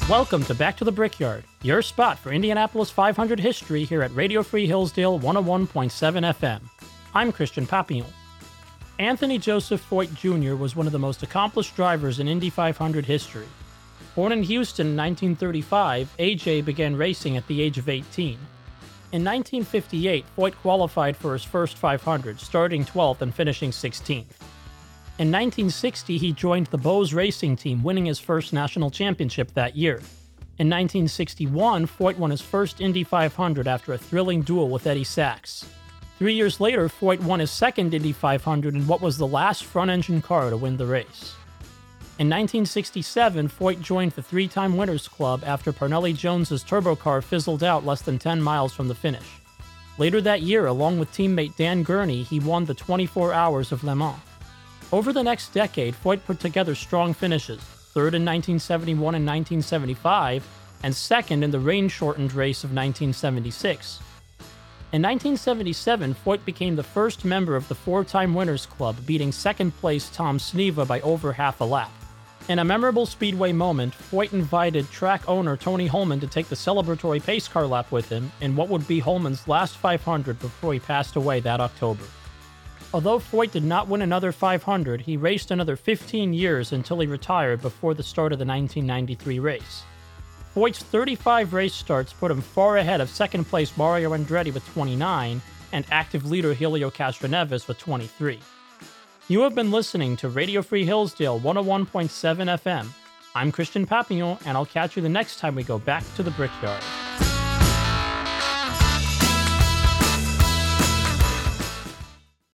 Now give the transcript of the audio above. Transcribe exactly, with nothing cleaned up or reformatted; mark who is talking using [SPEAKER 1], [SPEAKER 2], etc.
[SPEAKER 1] Welcome to Back to the Brickyard, your spot for Indianapolis five hundred history here at Radio Free Hillsdale one oh one point seven F M. I'm Christian Papillon. Anthony Joseph Foyt Junior was one of the most accomplished drivers in Indy five hundred history. Born in Houston in nineteen thirty-five, A J began racing at the age of eighteen. In nineteen fifty-eight, Foyt qualified for his first five hundred, starting twelfth and finishing sixteenth. In nineteen sixty, he joined the Bose Racing Team, winning his first national championship that year. In nineteen sixty-one, Foyt won his first Indy five hundred after a thrilling duel with Eddie Sachs. Three years later, Foyt won his second Indy five hundred in what was the last front-engine car to win the race. In nineteen sixty-seven, Foyt joined the three-time Winners Club after Parnelli Jones's turbo car fizzled out less than ten miles from the finish. Later that year, along with teammate Dan Gurney, he won the twenty-four Hours of Le Mans. Over the next decade, Foyt put together strong finishes, third in nineteen seventy-one and nineteen seventy-five, and second in the rain-shortened race of nineteen seventy-six. In nineteen seventy-seven, Foyt became the first member of the four-time Winners Club, beating second-place Tom Sneva by over half a lap. In a memorable speedway moment, Foyt invited track owner Tony Holman to take the celebratory pace car lap with him in what would be Holman's last five hundred before he passed away that October. Although Foyt did not win another five hundred, he raced another fifteen years until he retired before the start of the nineteen ninety-three race. Foyt's thirty-five race starts put him far ahead of second-place Mario Andretti with twenty-nine and active leader Helio Castroneves with twenty-three. You have been listening to Radio Free Hillsdale one oh one point seven F M. I'm Christian Papillon, and I'll catch you the next time we go back to the Brickyard.